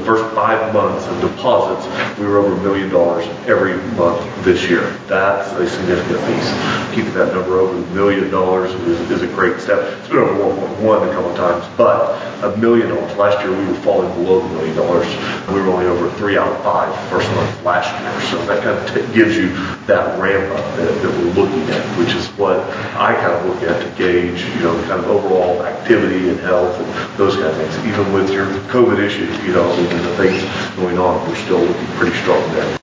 first 5 months of deposits, we were over $1 million every month this year. That's a significant piece. Keeping that number over $1 million is a great step. It's been over 1.1 a couple of times, but $1 million. Last year we were falling below $1 million. We were only over 3 out of 5 first month last year. So that kind of gives you that ramp up that we're looking at, which is what I kind of look at to gauge, kind of overall activity and health and those kind of things. Even with your COVID issue, and the things going on, we're still looking pretty strong there.